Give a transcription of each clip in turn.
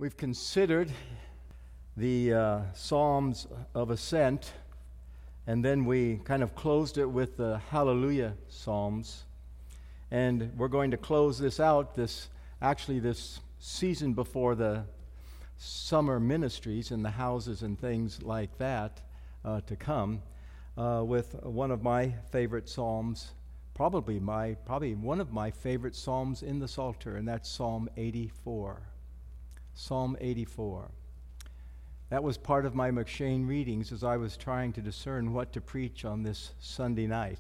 We've considered the Psalms of Ascent, and then we kind of closed it with the Hallelujah Psalms. And we're going to close this out this season before the summer ministries in the houses and things like that to come with one of my favorite Psalms, probably one of my favorite Psalms in the Psalter, and that's Psalm 84. Psalm 84. That was part of my McShane readings as I was trying to discern what to preach on this Sunday night.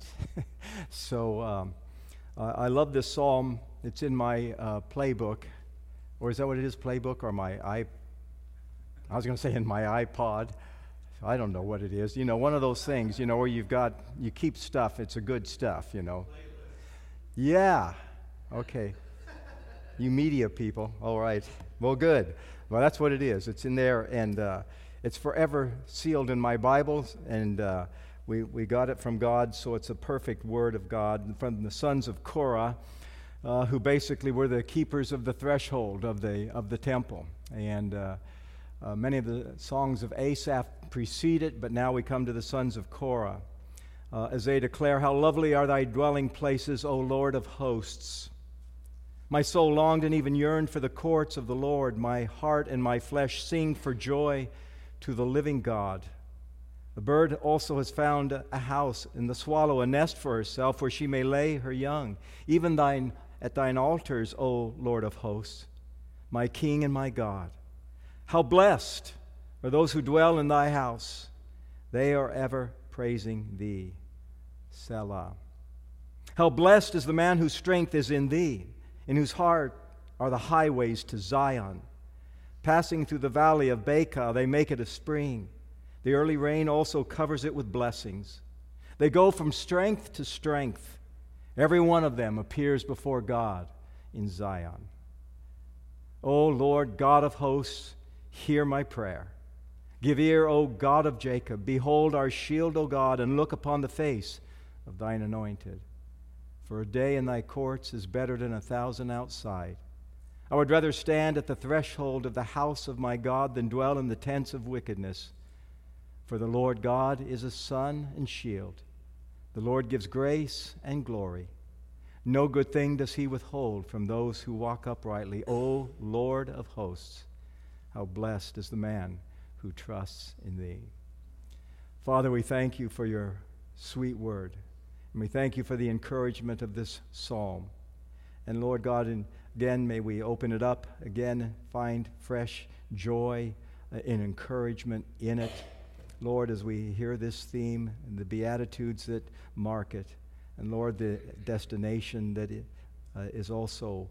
So I love this psalm. It's in my playbook. Or is that what it is, playbook? Or I was going to say in my iPod. I don't know what it is. You know, one of those things, you know, where you keep stuff. It's a good stuff, you know. Yeah. Okay. You media people. All right. Well, good. Well, that's what it is. It's in there, and it's forever sealed in my Bibles, and we got it from God, so it's a perfect word of God from the sons of Korah, who basically were the keepers of the threshold of the temple. And many of the songs of Asaph precede it, but now we come to the sons of Korah as they declare, "How lovely are thy dwelling places, O Lord of hosts! My soul longed and even yearned for the courts of the Lord. My heart and my flesh sing for joy to the living God. The bird also has found a house, and the swallow a nest for herself, where she may lay her young. Even at thine altars, O Lord of hosts, my King and my God. How blessed are those who dwell in thy house. They are ever praising thee. Selah. How blessed is the man whose strength is in thee, in whose heart are the highways to Zion. Passing through the valley of Baca, they make it a spring. The early rain also covers it with blessings. They go from strength to strength. Every one of them appears before God in Zion. O Lord, God of hosts, hear my prayer. Give ear, O God of Jacob. Behold our shield, O God, and look upon the face of thine anointed. For a day in thy courts is better than 1,000 outside. I would rather stand at the threshold of the house of my God than dwell in the tents of wickedness. For the Lord God is a sun and shield. The Lord gives grace and glory. No good thing does he withhold from those who walk uprightly. O Lord of hosts, how blessed is the man who trusts in thee." Father, we thank you for your sweet word. And we thank you for the encouragement of this psalm. And Lord God, and again, may we open it up again, find fresh joy and encouragement in it. Lord, as we hear this theme and the Beatitudes that mark it, and Lord, the destination that is also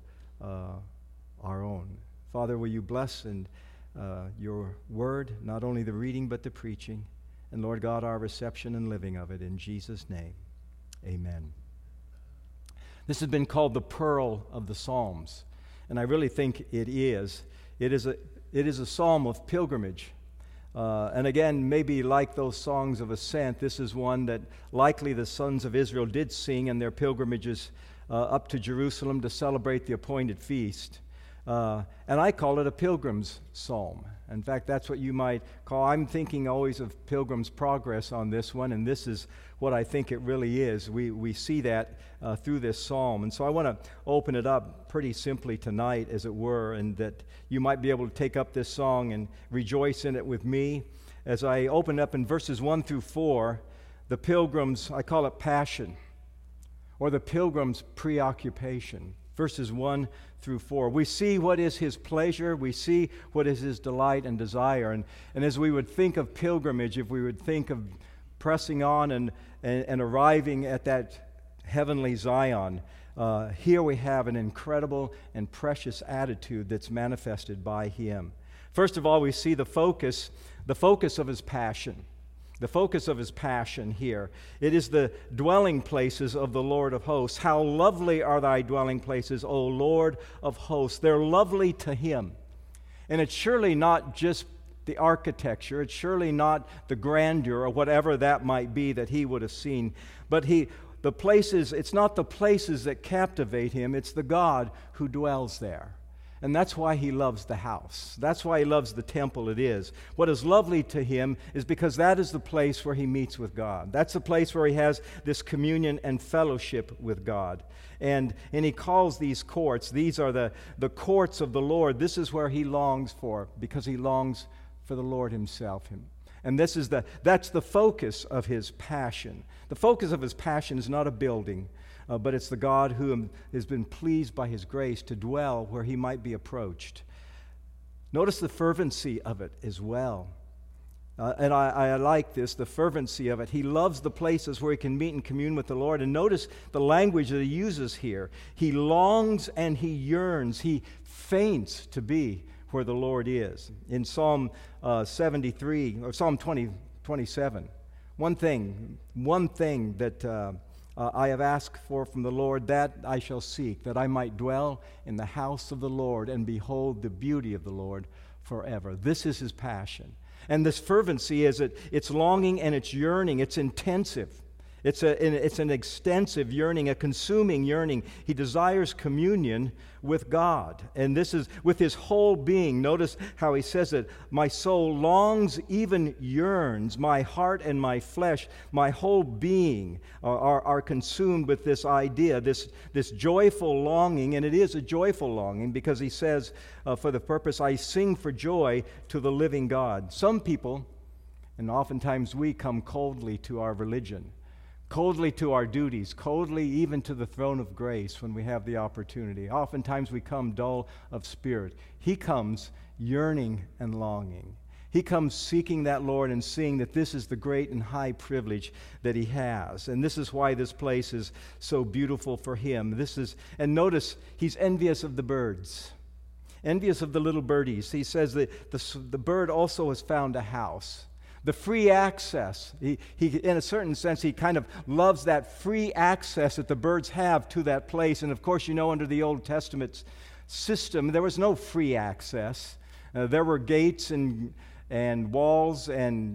our own. Father, will you bless and your word, not only the reading but the preaching, and Lord God, our reception and living of it, in Jesus' name. Amen. This has been called the Pearl of the Psalms, and I really think it is. It is a psalm of pilgrimage. And again, maybe like those songs of ascent, this is one that likely the sons of Israel did sing in their pilgrimages up to Jerusalem to celebrate the appointed feast. And I call it a pilgrim's psalm. In fact, that's what you might call. I'm thinking always of Pilgrim's Progress on this one, and this is what I think it really is. We see that through this psalm. And so I want to open it up pretty simply tonight, as it were, and that you might be able to take up this song and rejoice in it with me. As I open up in verses 1 through 4, the pilgrim's, I call it passion, or the pilgrim's preoccupation. Verses 1 through 4. We see what is his pleasure. We see what is his delight and desire. And as we would think of pilgrimage, if we would think of pressing on and arriving at that heavenly Zion, here we have an incredible and precious attitude that's manifested by him. First of all, we see the focus of his passion. The focus of his passion here. It is the dwelling places of the Lord of hosts. How lovely are thy dwelling places, O Lord of hosts. They're lovely to him. And it's surely not just the architecture. It's surely not the grandeur or whatever that might be that he would have seen. But it's not the places that captivate him. It's the God who dwells there. And that's why he loves the house. That's why he loves the temple it is. What is lovely to him is because that is the place where he meets with God. That's the place where he has this communion and fellowship with God. And he calls these courts, these are the courts of the Lord. This is where he longs for, because he longs for the Lord himself. And that's the focus of his passion. The focus of his passion is not a building, but it's the God who has been pleased by his grace to dwell where he might be approached. Notice the fervency of it as well. And I like this, the fervency of it. He loves the places where he can meet and commune with the Lord. And notice the language that he uses here. He longs and he yearns. He faints to be where the Lord is. In Psalm 73, or Psalm 27, one thing that I have asked for from the Lord, that I shall seek, that I might dwell in the house of the Lord and behold the beauty of the Lord forever. This is his passion. And this fervency is it's longing and it's yearning. It's intensive. It's an extensive yearning, a consuming yearning. He desires communion with God. And this is with his whole being. Notice how he says it. My soul longs, even yearns. My heart and my flesh, my whole being are consumed with this idea, this joyful longing. And it is a joyful longing because he says, for the purpose, I sing for joy to the living God. Some people, and oftentimes we, come coldly to our religion, coldly to our duties, coldly even to the throne of grace when we have the opportunity. Oftentimes we come dull of spirit. He comes yearning and longing. He comes seeking that Lord and seeing that this is the great and high privilege that he has. And this is why this place is so beautiful for him. And notice, he's envious of the birds, envious of the little birdies. He says that the bird also has found a house. The free access. He, in a certain sense, he kind of loves that free access that the birds have to that place. And of course, under the Old Testament system, there was no free access. There were gates and walls and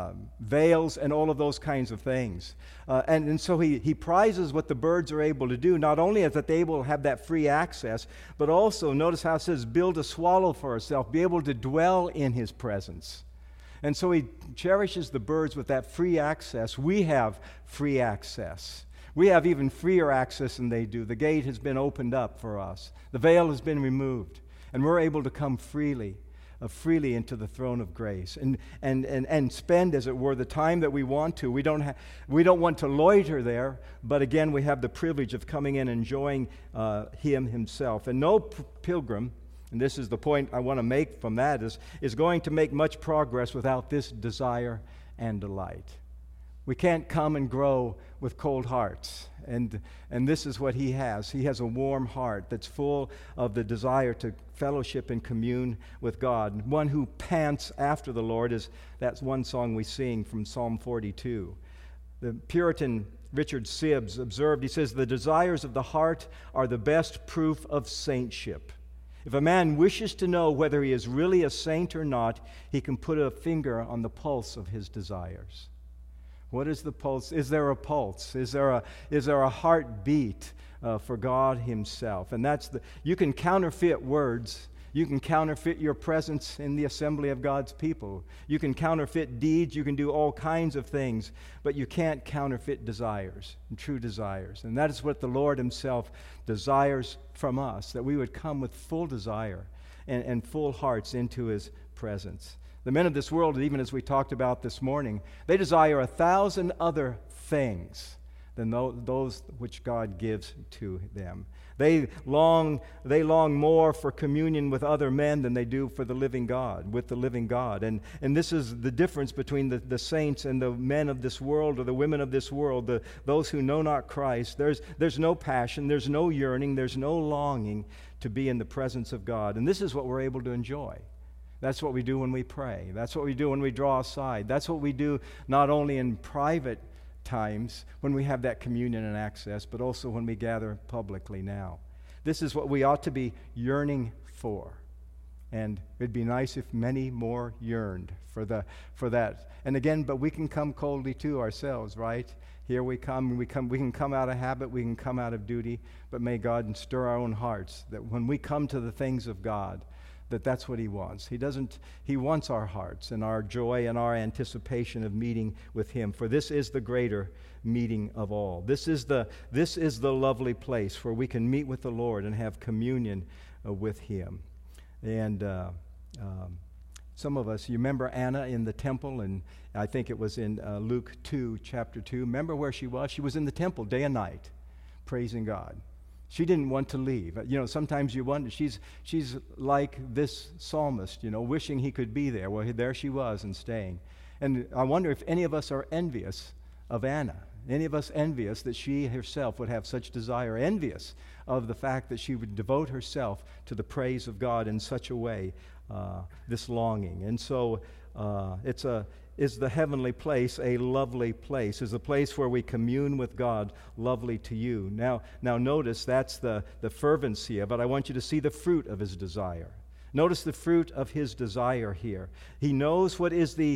veils and all of those kinds of things. And so he prizes what the birds are able to do. Not only is that they able to have that free access, but also, notice how it says, build a swallow for herself, be able to dwell in his presence. And so he cherishes the birds with that free access. We have free access. We have even freer access than they do. The gate has been opened up for us. The veil has been removed. And we're able to come freely into the throne of grace and spend, as it were, the time that we want to. We don't want to loiter there, but again, we have the privilege of coming in and enjoying him himself. And no pilgrim, and this is the point I want to make from that, is going to make much progress without this desire and delight. We can't come and grow with cold hearts. And this is what he has. He has a warm heart that's full of the desire to fellowship and commune with God. One who pants after the Lord that's one song we sing from Psalm 42. The Puritan Richard Sibbes observed, he says, the desires of the heart are the best proof of saintship. If a man wishes to know whether he is really a saint or not, he can put a finger on the pulse of his desires. What is the pulse? Is there a pulse? Is there a heartbeat for God himself? And you can counterfeit words. You can counterfeit your presence in the assembly of God's people. You can counterfeit deeds. You can do all kinds of things. But you can't counterfeit desires, and true desires. And that is what the Lord himself desires from us, that we would come with full desire and full hearts into his presence. The men of this world, even as we talked about this morning, they desire 1,000 other things than those which God gives to them. They long more for communion with other men than they do for the living God, with the living God. And this is the difference between the saints and the men of this world or the women of this world, those who know not Christ. There's no passion, there's no yearning, there's no longing to be in the presence of God. And this is what we're able to enjoy. That's what we do when we pray. That's what we do when we draw aside. That's what we do not only in private times when we have that communion and access, but also when we gather publicly now. This is what we ought to be yearning for. And it'd be nice if many more yearned for that. And again, but we can come coldly too ourselves, right? Here we can come out of habit, we can come out of duty, but may God stir our own hearts that when we come to the things of God, that's what he wants. He wants our hearts and our joy and our anticipation of meeting with him. For this is the greater meeting of all. This is the lovely place where we can meet with the Lord and have communion with him. And some of us, you remember Anna in the temple, and I think it was in Luke 2, chapter 2. Remember where she was? She was in the temple day and night, praising God. She didn't want to leave. Sometimes you wonder, she's like this psalmist, wishing he could be there. Well, there she was and staying. And I wonder if any of us are envious of Anna. Any of us envious that she herself would have such desire, envious of the fact that she would devote herself to the praise of God in such a way, this longing. And so is the heavenly place a lovely place? Is the place where we commune with God lovely to you? Now notice that's the fervency of it. I want you to see the fruit of his desire. Notice the fruit of his desire here. He knows what is the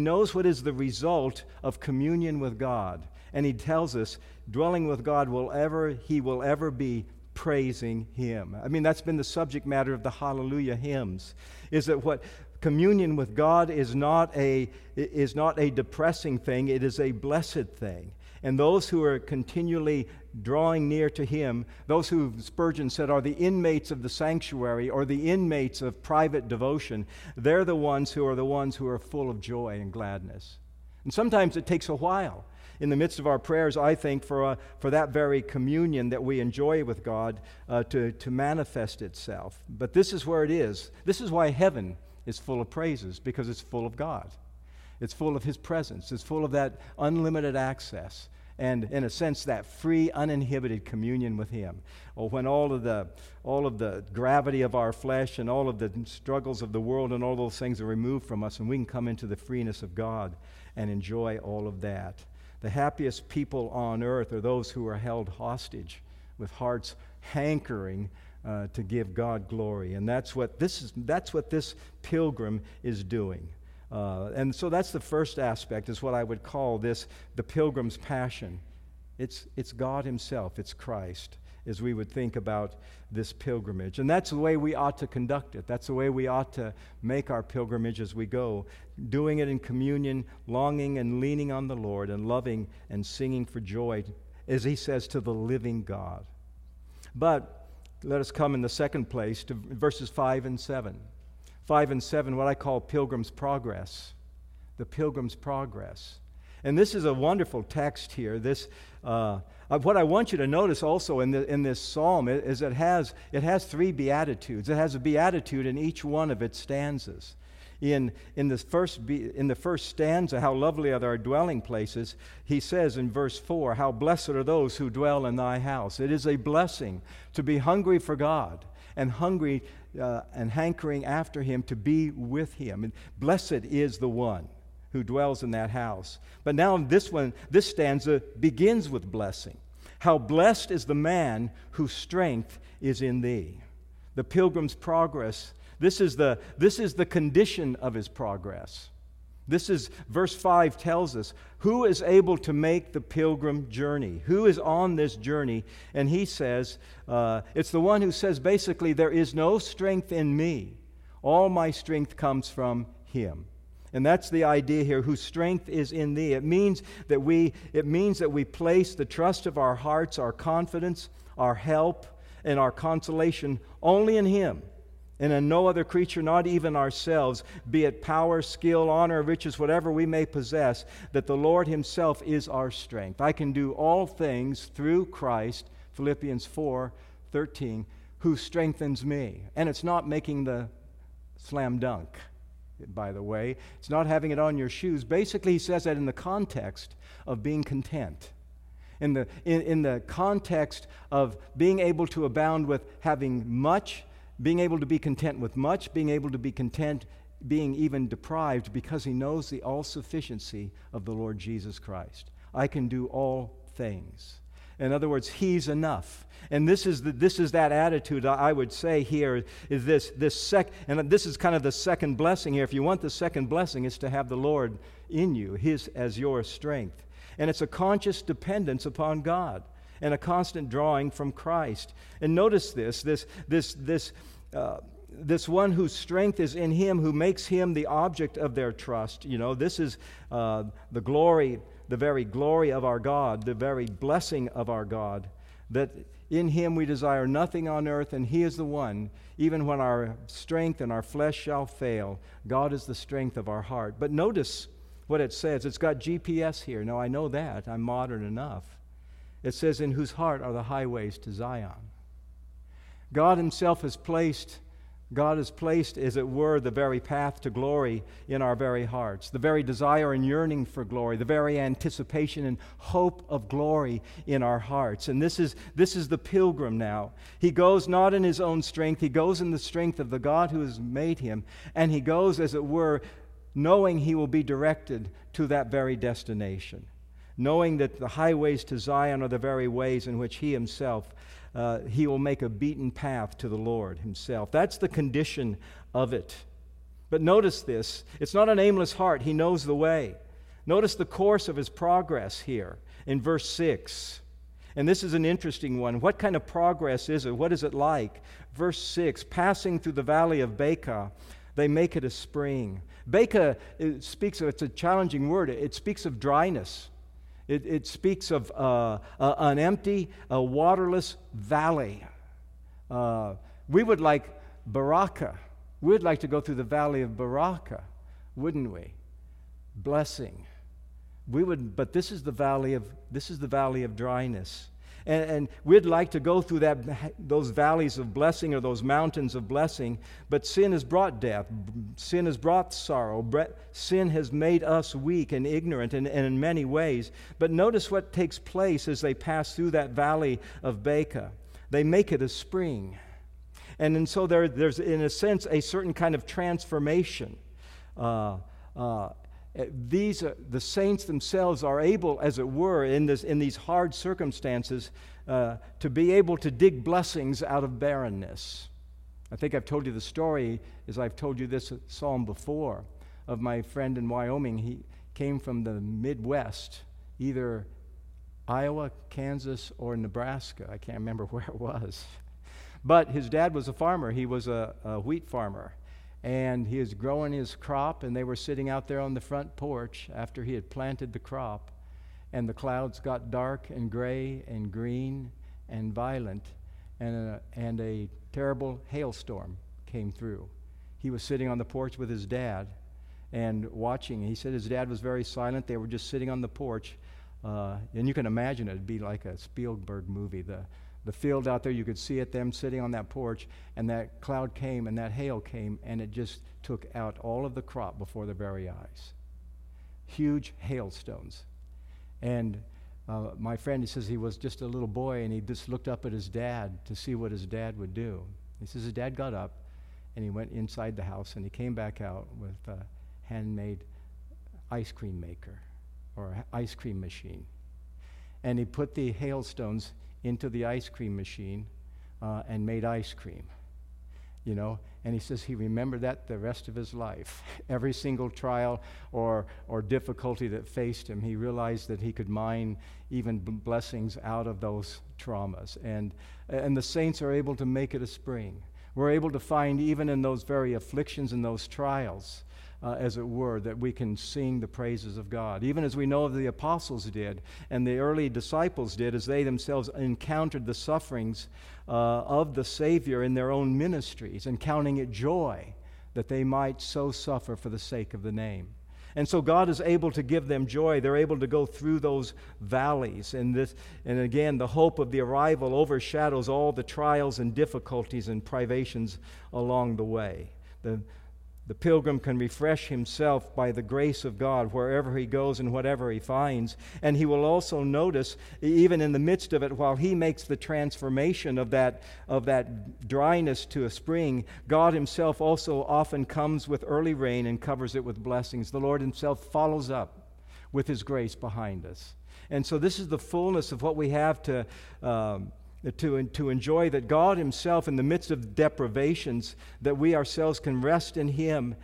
result of communion with God. And he tells us, dwelling with God he will ever be praising him. I mean, that's been the subject matter of the Hallelujah hymns, is that what communion with God is not a depressing thing, it is a blessed thing. And those who are continually drawing near to him, those who Spurgeon said are the inmates of the sanctuary or the inmates of private devotion, they're the ones who are full of joy and gladness. And sometimes it takes a while in the midst of our prayers, I think, for that very communion that we enjoy with God to manifest itself. But this is where it is. This is why heaven is full of praises, because it's full of God. It's full of his presence. It's full of that unlimited access and, in a sense, that free, uninhibited communion with him. Or when all of the gravity of our flesh and all of the struggles of the world and all those things are removed from us, and we can come into the freeness of God and enjoy all of that. The happiest people on earth are those who are held hostage with hearts hankering to give God glory. And that's what this pilgrim is doing. And so that's the first aspect, is what I would call the pilgrim's passion. It's God himself, it's Christ, as we would think about this pilgrimage. And that's the way we ought to conduct it. That's the way we ought to make our pilgrimage as we go, doing it in communion, longing and leaning on the Lord, and loving and singing for joy, as he says, to the living God. But let us come in the second place to verses 5 and 7. 5 and 7, what I call Pilgrim's Progress. The Pilgrim's Progress. And this is a wonderful text here. What I want you to notice also in this psalm is it has 3 beatitudes. It has a beatitude in each one of its stanzas. In the first stanza, how lovely are our dwelling places, he says in verse 4, how blessed are those who dwell in thy house. It is a blessing to be hungry for God and hungry and hankering after him, to be with him. And blessed is the one who dwells in that house. But now this stanza begins with blessing. How blessed is the man whose strength is in thee. The pilgrim's progress. This is the condition of his progress. Verse 5 tells us who is able to make the pilgrim journey, who is on this journey. And he says, it's the one who says basically, there is no strength in me. All my strength comes from him. And that's the idea here, whose strength is in thee. It means that we place the trust of our hearts, our confidence, our help, and our consolation only in him, and in no other creature, not even ourselves, be it power, skill, honor, riches, whatever we may possess, that the Lord himself is our strength. I can do all things through Christ, Philippians 4:13, who strengthens me. And it's not making the slam dunk, by the way. It's not having it on your shoes. Basically, he says that in the context of being content. In the context of being able to abound with having much, being able to be content with much, being able to be content being even deprived, because he knows the all-sufficiency of the Lord Jesus Christ. I can do all things. In other words, He's enough. And this is that attitude I would say here is and this is kind of the second blessing here. If you want the second blessing, it's to have the Lord in you, His as your strength. And it's a conscious dependence upon God and a constant drawing from Christ. And notice this one whose strength is in Him, who makes Him the object of their trust. You know, this is the glory, the very glory of our God, the very blessing of our God, that in Him we desire nothing on earth, and He is the one, even when our strength and our flesh shall fail, God is the strength of our heart. But notice what it says. It's got GPS here. Now, I know that. I'm modern enough. It says, in whose heart are the highways to Zion. God Himself has placed, as it were, the very path to glory in our very hearts, the very desire and yearning for glory, the very anticipation and hope of glory in our hearts. And this is the pilgrim now. He goes not in his own strength, he goes in the strength of the God who has made him, and he goes, as it were, knowing he will be directed to that very destination, knowing that the highways to Zion are the very ways in which he himself he will make a beaten path to the Lord Himself. That's the condition of it. But notice this. It's not an aimless heart. He knows the way. Notice the course of his progress here in verse 6. And this is an interesting one. What kind of progress is it? What is it like? Verse 6, passing through the valley of Baca, they make it a spring. Baca, it's a challenging word. It speaks of dryness. It speaks of an empty, waterless valley. We would like Baraka. We would like to go through the valley of Baraka, wouldn't we? Blessing. We would, but this is the valley of dryness. And we'd like to go through those valleys of blessing or those mountains of blessing, but sin has brought death. Sin has brought sorrow. Sin has made us weak and ignorant and in many ways. But notice what takes place as they pass through that valley of Baca. They make it a spring. And so there's, in a sense, a certain kind of transformation. The saints themselves are able, as it were, in these hard circumstances, to be able to dig blessings out of barrenness. I think I've told you the story, as I've told you this psalm before, of my friend in Wyoming. He came from the Midwest, either Iowa, Kansas, or Nebraska. I can't remember where it was. But his dad was a farmer. He was a wheat farmer. And he was growing his crop, and they were sitting out there on the front porch after he had planted the crop, and the clouds got dark and gray and green and violent, and a terrible hailstorm came through. He was sitting on the porch with his dad and watching. He said his dad was very silent. They were just sitting on the porch, and you can imagine it'd be like a Spielberg movie. The field out there, you could see it, them sitting on that porch, and that cloud came and that hail came, and it just took out all of the crop before their very eyes. Huge hailstones. And my friend, he says he was just a little boy, and he just looked up at his dad to see what his dad would do. He says his dad got up, and he went inside the house, and he came back out with a handmade ice cream maker, or ice cream machine. And he put the hailstones into the ice cream machine and made ice cream, and he says he remembered that the rest of his life. Every single trial or difficulty that faced him, he realized that he could mine even blessings out of those traumas, and the saints are able to make it a spring. We're able to find, even in those very afflictions and those trials, as it were, that we can sing the praises of God, even as we know the apostles did and the early disciples did, as they themselves encountered the sufferings of the Savior in their own ministries, and counting it joy that they might so suffer for the sake of the name. And so God is able to give them joy. They're able to go through those valleys. And again, the hope of the arrival overshadows all the trials and difficulties and privations along the way. The pilgrim can refresh himself by the grace of God wherever he goes and whatever he finds. And he will also notice, even in the midst of it, while he makes the transformation of that dryness to a spring, God Himself also often comes with early rain and covers it with blessings. The Lord Himself follows up with His grace behind us. And so this is the fullness of what we have to enjoy, that God himself, in the midst of deprivations, that we ourselves can rest in him,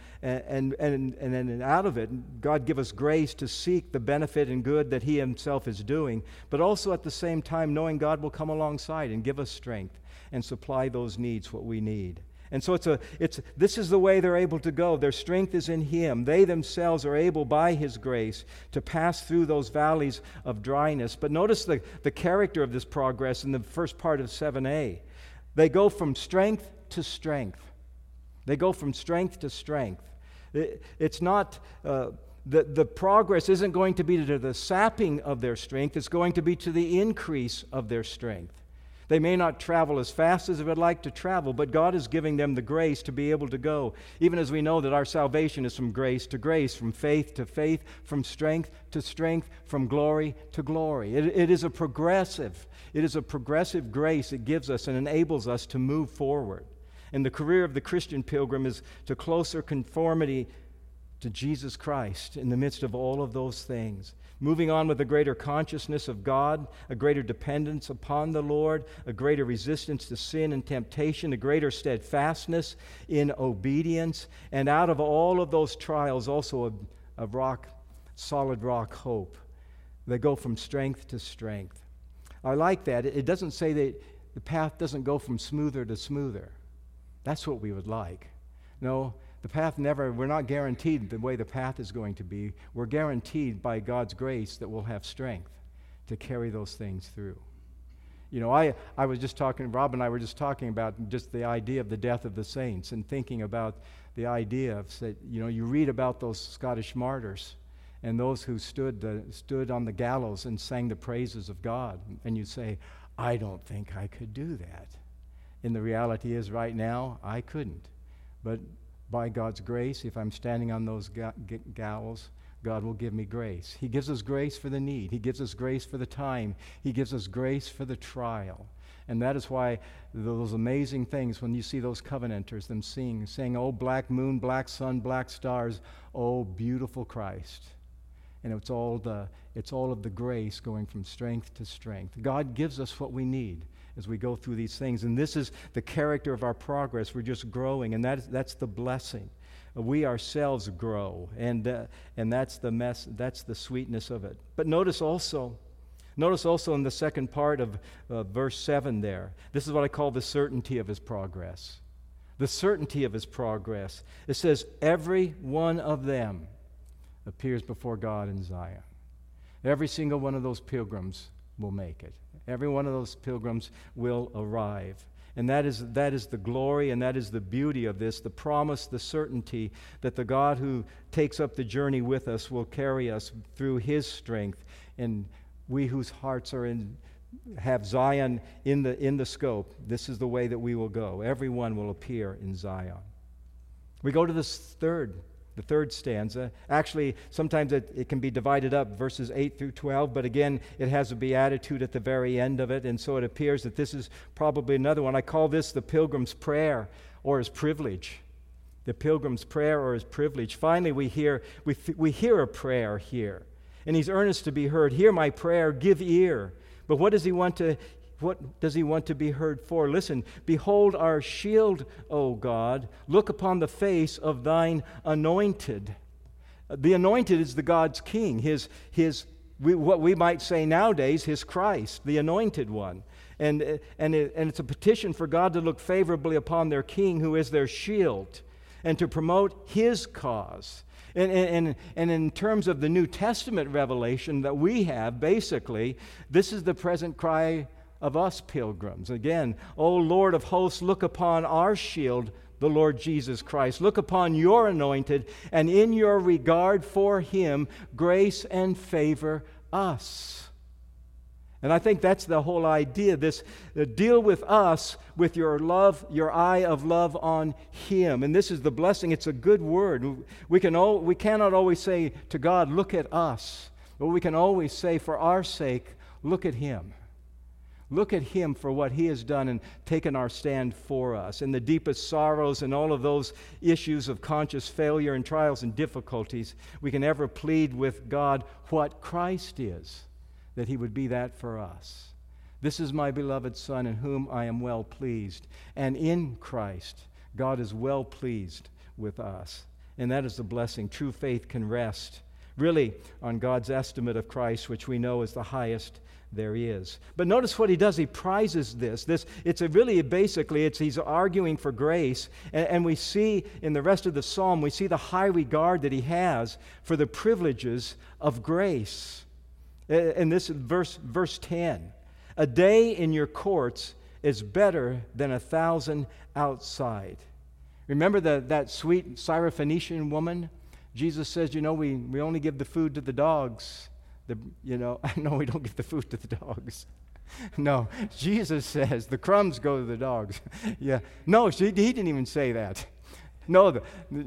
and out of it, God give us grace to seek the benefit and good that he himself is doing, but also at the same time knowing God will come alongside and give us strength and supply those needs, what we need. And so this is the way they're able to go. Their strength is in him. They themselves are able, by his grace, to pass through those valleys of dryness. But notice the character of this progress in the first part of 7a. They go from strength to strength. They go from strength to strength. It's not... The progress isn't going to be to the sapping of their strength. It's going to be to the increase of their strength. They may not travel as fast as they would like to travel, but God is giving them the grace to be able to go, even as we know that our salvation is from grace to grace, from faith to faith, from strength to strength, from glory to glory. It is a progressive grace it gives us and enables us to move forward. And the career of the Christian pilgrim is to closer conformity to Jesus Christ in the midst of all of those things. Moving on with a greater consciousness of God, a greater dependence upon the Lord, a greater resistance to sin and temptation, a greater steadfastness in obedience, and out of all of those trials also a solid rock hope. They go from strength to strength. I like that. It doesn't say that the path doesn't go from smoother to smoother. That's what we would like. No, the path we're not guaranteed the way the path is going to be. We're guaranteed by God's grace that we'll have strength to carry those things through. You know, I was just talking, Rob and I were just talking about just the idea of the death of the saints and thinking about the idea of, you know, you read about those Scottish martyrs and those who stood on the gallows and sang the praises of God. And you say, I don't think I could do that. And the reality is right now, I couldn't. But by God's grace, if I'm standing on those gallows, God will give me grace. He gives us grace for the need. He gives us grace for the time. He gives us grace for the trial. And that is why those amazing things, when you see those covenanters, them saying, oh, black moon, black sun, black stars, oh, beautiful Christ. And it's all of the grace going from strength to strength. God gives us what we need as we go through these things. And this is the character of our progress. We're just growing, and that's the blessing. We ourselves grow, and that's the sweetness of it. But notice also in the second part of verse 7 there, this is what I call the certainty of his progress. The certainty of his progress. It says, every one of them appears before God in Zion. Every single one of those pilgrims will make it. Every one of those pilgrims will arrive. And that is the glory and that is the beauty of this, the promise, the certainty that the God who takes up the journey with us will carry us through his strength. And we whose hearts have Zion in the scope, this is the way that we will go. Everyone will appear in Zion. We go to the third stanza. Actually, sometimes it can be divided up, verses 8 through 12, but again, it has a beatitude at the very end of it, and so it appears that this is probably another one. I call this the Pilgrim's Prayer or his privilege. The Pilgrim's Prayer or his privilege. Finally, we hear a prayer here, and he's earnest to be heard. Hear my prayer, give ear. But what does he want to be heard for? Listen, behold our shield, O God. Look upon the face of thine anointed. The anointed is the God's king, what we might say nowadays, his Christ, the anointed one. And it's a petition for God to look favorably upon their king, who is their shield, and to promote his cause. And in terms of the New Testament revelation that we have, basically, this is the present cry of us pilgrims. Again, O Lord of hosts, look upon our shield, the Lord Jesus Christ. Look upon your anointed, and in your regard for him, grace and favor us. And I think that's the whole idea, this deal with us with your love, your eye of love on him. And this is the blessing. It's a good word. We cannot always say to God, look at us. But we can always say, for our sake, look at him. Look at him for what he has done and taken our stand for us. In the deepest sorrows and all of those issues of conscious failure and trials and difficulties, we can ever plead with God what Christ is. that he would be that for us. This is my beloved Son, in whom I am well pleased. And in Christ, God is well pleased with us. And that is the blessing. True faith can rest, really, on God's estimate of Christ, which we know is the highest there is. But notice what he does. He prizes this. He's arguing for grace. And we see in the rest of the psalm, we see the high regard that he has for the privileges of grace. And this is verse 10. A day in your courts is better than 1,000 outside. Remember that sweet Syrophoenician woman? Jesus says, we only give the food to the dogs. No, we don't give the food to the dogs. No, Jesus says the crumbs go to the dogs. Yeah, no, he didn't even say that. No,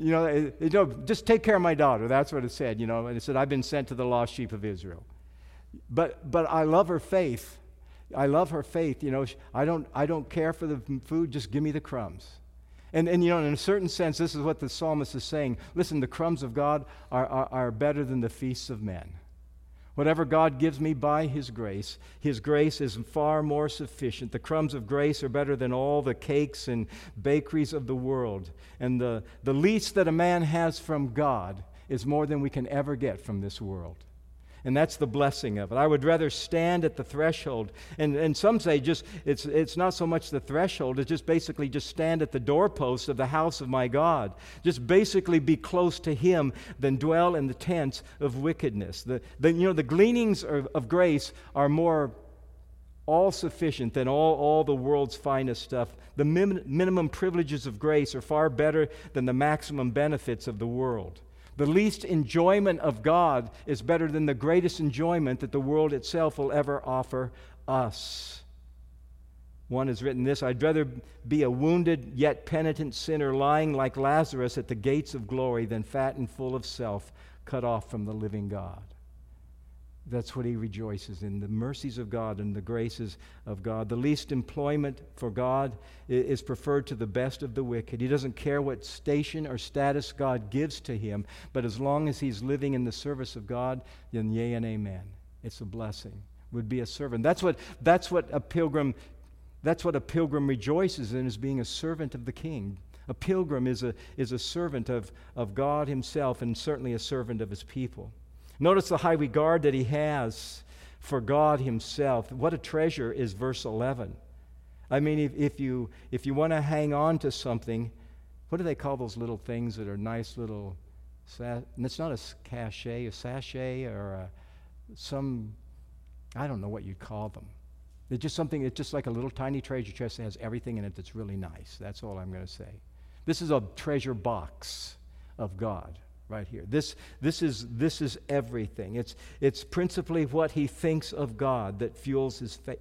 just take care of my daughter. That's what it said. And it said, I've been sent to the lost sheep of Israel. But I love her faith. I love her faith. I don't care for the food. Just give me the crumbs. And in a certain sense, this is what the psalmist is saying. Listen, the crumbs of God are better than the feasts of men. Whatever God gives me by His grace is far more sufficient. The crumbs of grace are better than all the cakes and bakeries of the world. And the least that a man has from God is more than we can ever get from this world. And that's the blessing of it. I would rather stand at the threshold. And some say it's not so much the threshold, it's just basically just stand at the doorpost of the house of my God. Just basically be close to Him than dwell in the tents of wickedness. The gleanings of grace are more all-sufficient than all the world's finest stuff. The minimum privileges of grace are far better than the maximum benefits of the world. The least enjoyment of God is better than the greatest enjoyment that the world itself will ever offer us. One has written this: I'd rather be a wounded yet penitent sinner lying like Lazarus at the gates of glory than fat and full of self, cut off from the living God. That's what he rejoices in, the mercies of God and the graces of God. The least employment for God is preferred to the best of the wicked. He doesn't care what station or status God gives to him, but as long as he's living in the service of God, then yea and amen. It's a blessing. Would be a servant. That's what a pilgrim rejoices in, is being a servant of the King. A pilgrim is a servant of God Himself, and certainly a servant of His people. Notice the high regard that he has for God Himself. What a treasure is verse 11. I mean, if you want to hang on to something, what do they call those little things that are nice little, and it's not a sachet, or I don't know what you'd call them. It's just like a little tiny treasure chest that has everything in it that's really nice. That's all I'm going to say. This is a treasure box of God. Right here. This is everything. It's principally what he thinks of God that fuels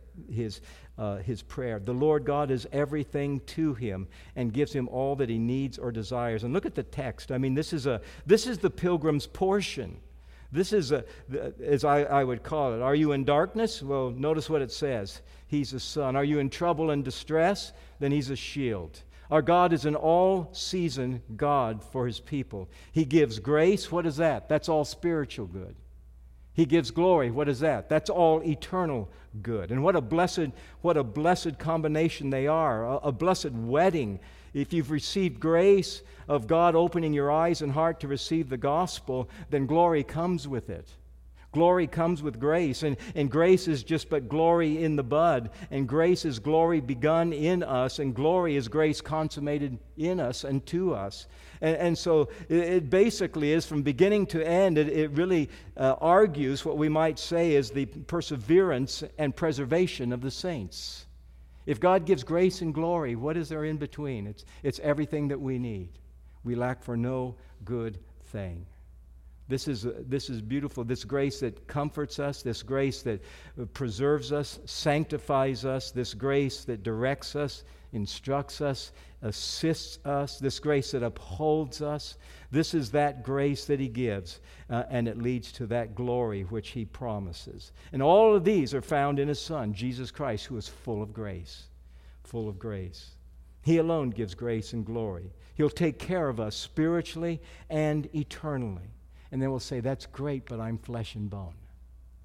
his prayer. The Lord God is everything to him and gives him all that he needs or desires. And look at the text. I mean, this is the pilgrim's portion. This is as I would call it. Are you in darkness? Well, notice what it says. He's a sun. Are you in trouble and distress? Then he's a shield. Our God is an all-season God for His people. He gives grace. What is that? That's all spiritual good. He gives glory. What is that? That's all eternal good. And what a blessed combination they are. A blessed wedding. If you've received grace of God opening your eyes and heart to receive the gospel, then glory comes with it. Glory comes with grace, and grace is just but glory in the bud, and grace is glory begun in us, and glory is grace consummated in us and to us. And so it basically is, from beginning to end, it really argues what we might say is the perseverance and preservation of the saints. If God gives grace and glory, what is there in between? It's everything that we need. We lack for no good thing. This is beautiful. This grace that comforts us, this grace that preserves us, sanctifies us, this grace that directs us, instructs us, assists us, this grace that upholds us. This is that grace that He gives, and it leads to that glory which He promises. And all of these are found in His Son, Jesus Christ, who is full of grace. Full of grace. He alone gives grace and glory. He'll take care of us spiritually and eternally. And then we'll say, that's great, but I'm flesh and bone.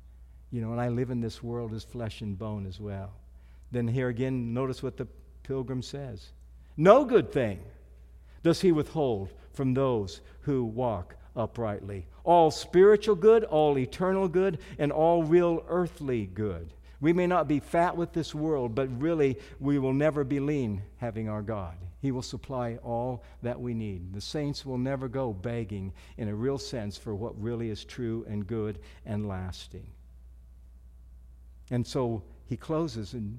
and I live in this world as flesh and bone as well. Then here again, notice what the pilgrim says. No good thing does he withhold from those who walk uprightly. All spiritual good, all eternal good, and all real earthly good. We may not be fat with this world, but really we will never be lean having our God. He will supply all that we need. The saints will never go begging in a real sense for what really is true and good and lasting. And so he closes in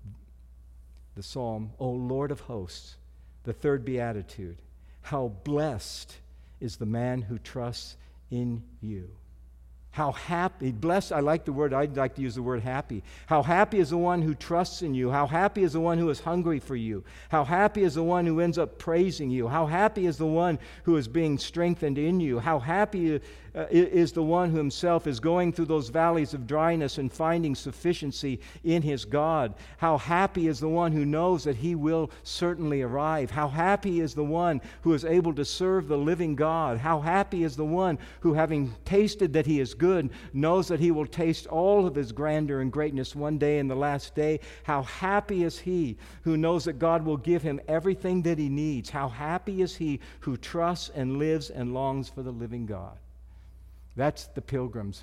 the psalm, O Lord of hosts, the third beatitude. How blessed is the man who trusts in you. How happy, blessed, I'd like to use the word happy. How happy is the one who trusts in you. How happy is the one who is hungry for you. How happy is the one who ends up praising you. How happy is the one who is being strengthened in you. How happy is the one who himself is going through those valleys of dryness and finding sufficiency in his God. How happy is the one who knows that he will certainly arrive. How happy is the one who is able to serve the living God. How happy is the one who, having tasted that he is good, knows that he will taste all of his grandeur and greatness one day in the last day. How happy is he who knows that God will give him everything that he needs. How happy is he who trusts and lives and longs for the living God. That's the pilgrim's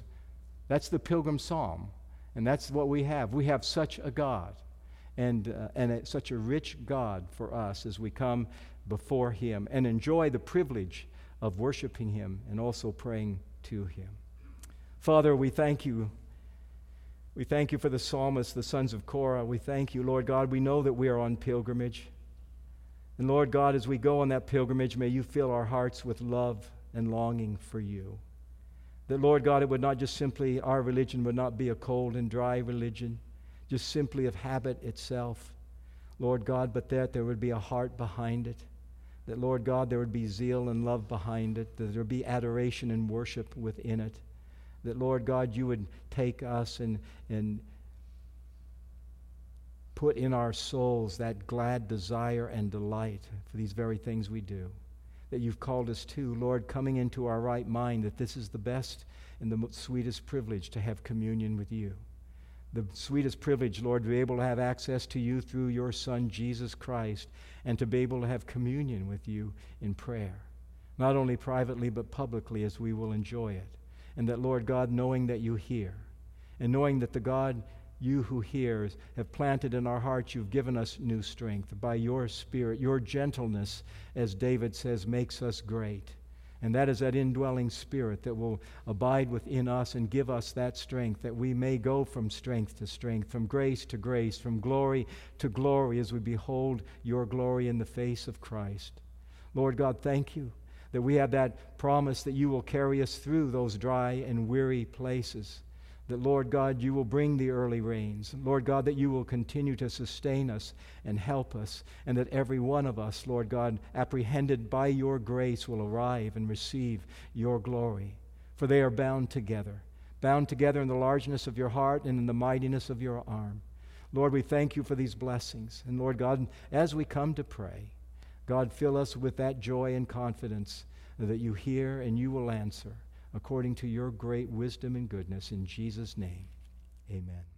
psalm, and that's what we have. We have such a God, and such a rich God for us as we come before him and enjoy the privilege of worshiping him and also praying to him. Father, we thank you. We thank you for the psalmists, the sons of Korah. We thank you, Lord God. We know that we are on pilgrimage. And Lord God, as we go on that pilgrimage, may you fill our hearts with love and longing for you. That, Lord God, it would not just simply, our religion would not be a cold and dry religion, just simply of habit itself, Lord God, but that there would be a heart behind it. That, Lord God, there would be zeal and love behind it. That there would be adoration and worship within it. That, Lord God, you would take us and put in our souls that glad desire and delight for these very things we do. That you've called us to, Lord, coming into our right mind, that this is the best and the sweetest privilege to have communion with you. The sweetest privilege, Lord, to be able to have access to you through your Son, Jesus Christ, and to be able to have communion with you in prayer. Not only privately, but publicly, as we will enjoy it. And that, Lord God, knowing that you hear, and knowing that the God, you who hears, have planted in our hearts, you've given us new strength. By your Spirit, your gentleness, as David says, makes us great. And that is that indwelling Spirit that will abide within us and give us that strength, that we may go from strength to strength, from grace to grace, from glory to glory, as we behold your glory in the face of Christ. Lord God, thank you that we have that promise that you will carry us through those dry and weary places. That, Lord God, you will bring the early rains. Lord God, that you will continue to sustain us and help us, and that every one of us, Lord God, apprehended by your grace, will arrive and receive your glory. For they are bound together in the largeness of your heart and in the mightiness of your arm. Lord, we thank you for these blessings. And Lord God, as we come to pray, God, fill us with that joy and confidence that you hear and you will answer, according to your great wisdom and goodness. In Jesus' name, amen.